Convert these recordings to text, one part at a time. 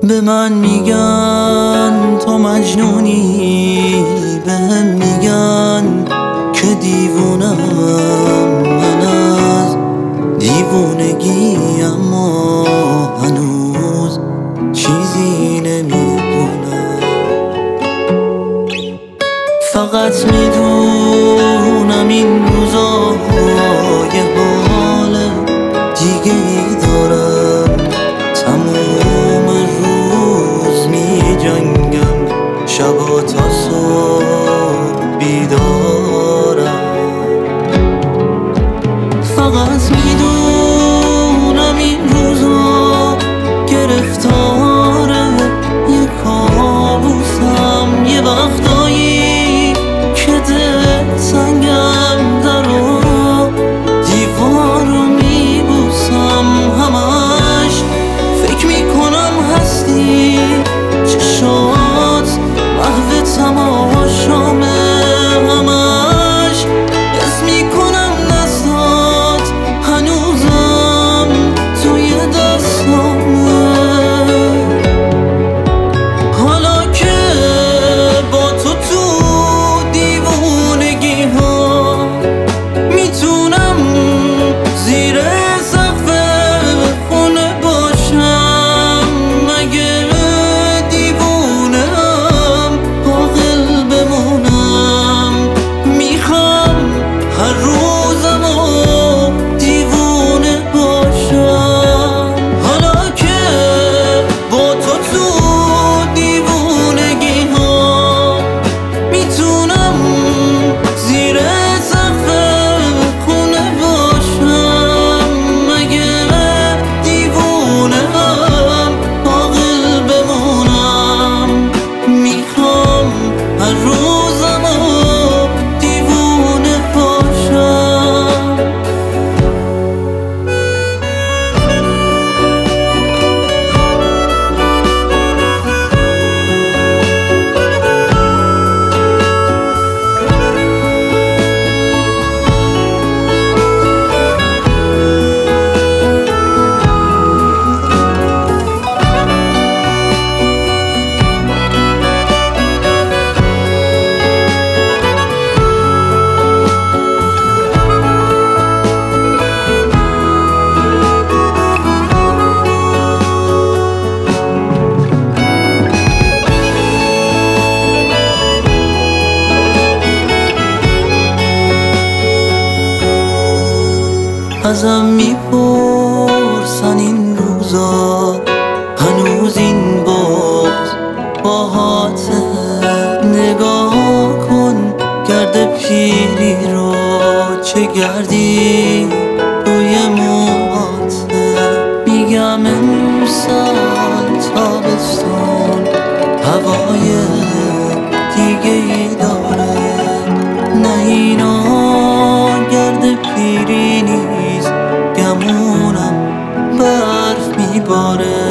به من میگن تو مجنونی، بهم میگن که دیوونم. من از دیوونگی اما هنوز چیزی نمیدونم. فقط میدونم این روزا یه حال دیگه ای دارم. تموم روز میجنگم، شبا تا صبح بیدارم. فقط میدونم این روزا گرفتاره یه کابوسم. یه وقتایی که دل سنگم در و دیوار رو میبوسم. همش فکر میکنم هستی، چشات محو تماشامه. همش حس میکنم دستات هنوزم توی دستامه. حالا که با تو دیوونگی ها میتونم زیر سقف خونه باشم. مگه دیوونم عاقل بمونم؟ میخوام هر روزمو دیوونه باشم. حالا که با تو دیوونگی ها میتونم زیر سقف خونه باشم. مگه دیوونم عاقل بمونم؟ میخوام هر روزمو دیوونه باشم. ازم میپرسن این روزا هنوز این باز باهاته. نگاه کن گرد پیری رو، چه گردی روی موهاته. میگم امسال تابستون هوای دیگه ای داره. نه اینا گرد پیری نیست، گمونم برف میباره.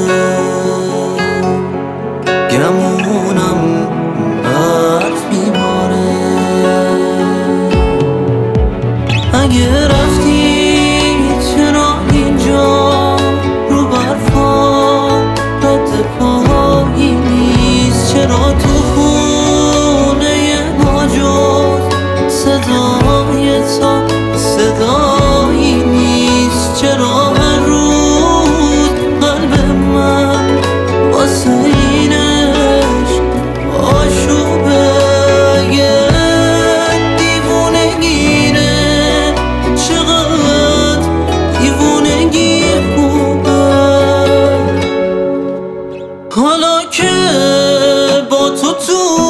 گمونم برف میباره. اگه رفتی چرا اینجا رو برفا رد پایی نیست؟ چرا تو خونه ما جز صدای تو صدایی نیست؟ چرا هر روز قلب من واسه اینش آشوبه؟ یه دیوونگیره، چقدر دیوونگی خوبه. حالا که با تو